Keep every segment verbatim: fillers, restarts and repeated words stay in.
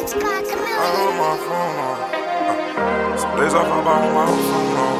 I my phone on. Uh, some days I vibe out with my phone on.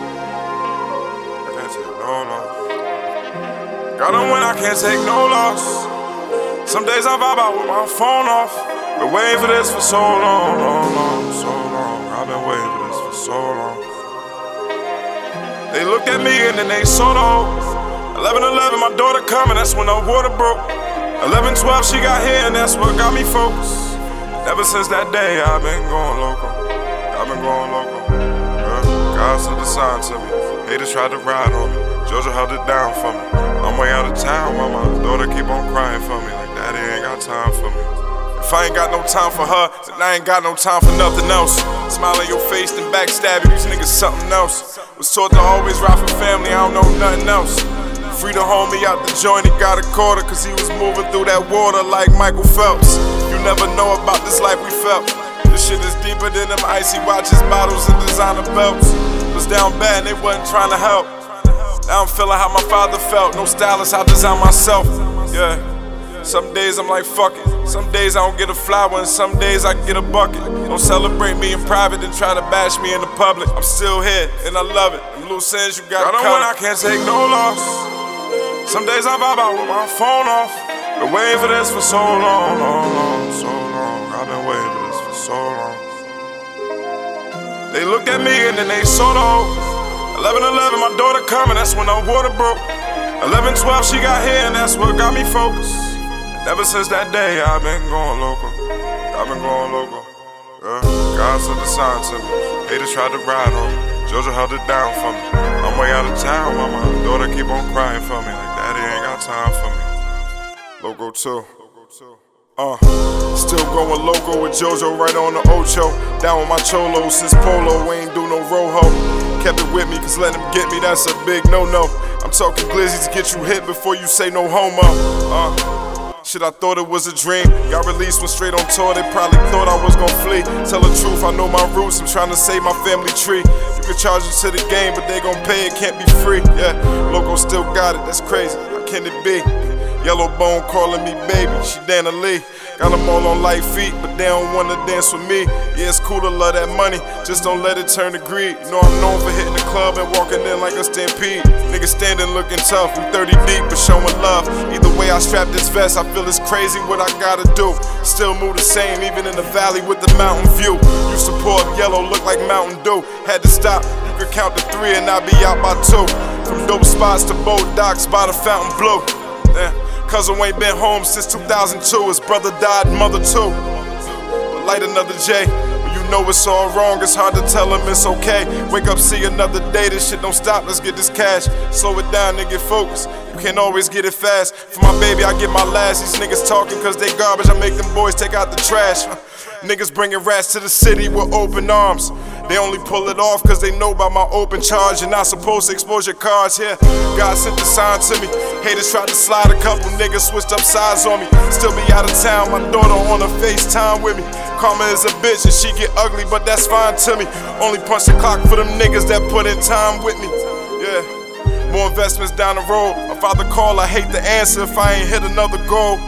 I can't take no loss. Gotta win, I can't take no loss. Some days I vibe out with my phone off. Been waiting for this for so long, long, long, so long. I've been waiting for this for so long. They looked at me and then they saw the hope. eleven eleven, my daughter coming, that's when the water broke. eleven twelve, she got here and that's what got me focused. Ever since that day, I've been going loco. I've been going loco. Yeah. God sent the sign to me. Haters tried to ride on me. Jojo held it down for me. I'm way out of town, mama. Daughter keep on crying for me. Like daddy ain't got time for me. If I ain't got no time for her, then I ain't got no time for nothing else. Smile in your face, then backstab you. These niggas something else. Was taught to always ride for family, I don't know nothing else. Free the homie out the joint, he got a quarter, cause he was moving through that water like Michael Phelps. You never know about this life we felt. This shit is deeper than them icy watches, bottles, and designer belts. Was down bad and they wasn't trying to help. Now I'm feeling how my father felt. No stylist, I design myself. Yeah. Some days I'm like, fuck it. Some days I don't get a flower, and some days I get a bucket. Don't celebrate me in private, then try to bash me in the public. I'm still here, and I love it. Them loose ends you got to win, I can't take no loss. Some days I vibe out with my phone off. Been waiting for this for so long, long, long, so long. I've been waiting for this for so long. They looked at me and then they saw the hope. eleven eleven, my daughter coming, that's when the water broke. eleven twelve, she got here and that's what got me focused. Ever since that day, I've been going loco. I've been going loco. Yeah. God sent the sign to me. Haters tried to ride on me. Jojo held it down for me. I'm way out of town, mama. Daughter keep on crying for me. Like daddy ain't got time for me. Loco too. Uh, still going loco with Jojo right on the Ocho. Down with my cholo since Polo, ain't do no rojo. Kept it with me cause let him get me, that's a big no-no. I'm talking glizzy to get you hit before you say no homo. Uh. Shit, I thought it was a dream. Got released, went straight on tour. They probably thought I was gon' flee. Tell the truth, I know my roots. I'm trying to save my family tree. You can charge it to the game, but they gon' pay it, can't be free. Yeah, Loco still got it, that's crazy. How can it be? Yellow Bone calling me baby, she Dana Lee. Got them all on light feet, but they don't wanna dance with me. Yeah, it's cool to love that money, just don't let it turn to greed. You know I'm known for hitting the club and walking in like a stampede. Niggas standing looking tough, we thirty deep but showing love. Either way I strap this vest, I feel it's crazy what I gotta do. Still move the same, even in the valley with the mountain view. Used to pour up yellow, look like Mountain Dew. Had to stop, you could count to three and I'd be out by two. From dope spots to boat docks by the fountain blue. Damn. Cousin ain't been home since two thousand two. His brother died, mother too. But light another J. When you know it's all wrong, it's hard to tell him it's okay. Wake up, see another day. This shit don't stop. Let's get this cash. Slow it down and get focused. You can't always get it fast. For my baby, I get my last. These niggas talking cause they garbage. I make them boys take out the trash. Niggas bringing rats to the city with open arms. They only pull it off cause they know about my open charge. You're not supposed to expose your cards here. God sent the sign to me. Haters tried to slide, a couple niggas switched up sides on me. Still be out of town, my daughter on her FaceTime with me. Karma is a bitch and she get ugly, but that's fine to me. Only punch the clock for them niggas that put in time with me. Yeah, more investments down the road. My father call, I hate the answer if I ain't hit another goal.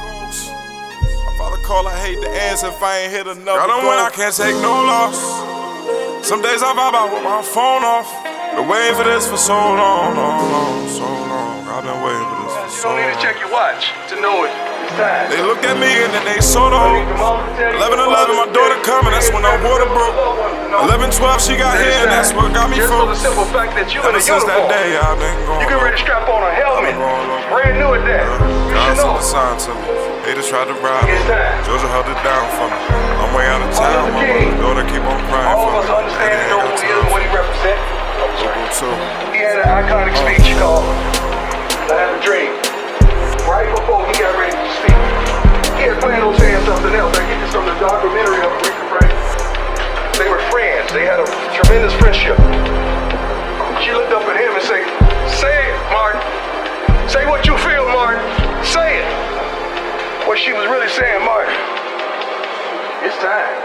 Call, I hate the answer if I ain't hit another goal. Gotta win, I can't take no loss. Some days I vibe out with my phone off. Been waiting for this for so long, long, long, so long. I've been waiting for this for so long. You don't need to check your watch to know it. It's time. They looked at me and then they saw the hope. eleven eleven, my daughter coming, that's when the water broke. eleven twelve, she got here and that's what got me focused. Ever since that day, I've been going. You get ready to strap on a helmet. Brand new at that. God sent the sign to me. Haters tried to ride me. Jojo held it down for me. I'm way out of town, my daughter keep on crying for me. All of us understand and know who he is and what he represents. Too. He had an iconic speech called I Have a Dream. Right before he got ready to speak, he had planned on saying something else. I get this from the documentary of Aretha Franklin. They were friends. They had a tremendous friendship. She looked up at him and said, "Say it, Martin. Say what you feel, Martin. Say it." What she was really saying, Martin, it's time.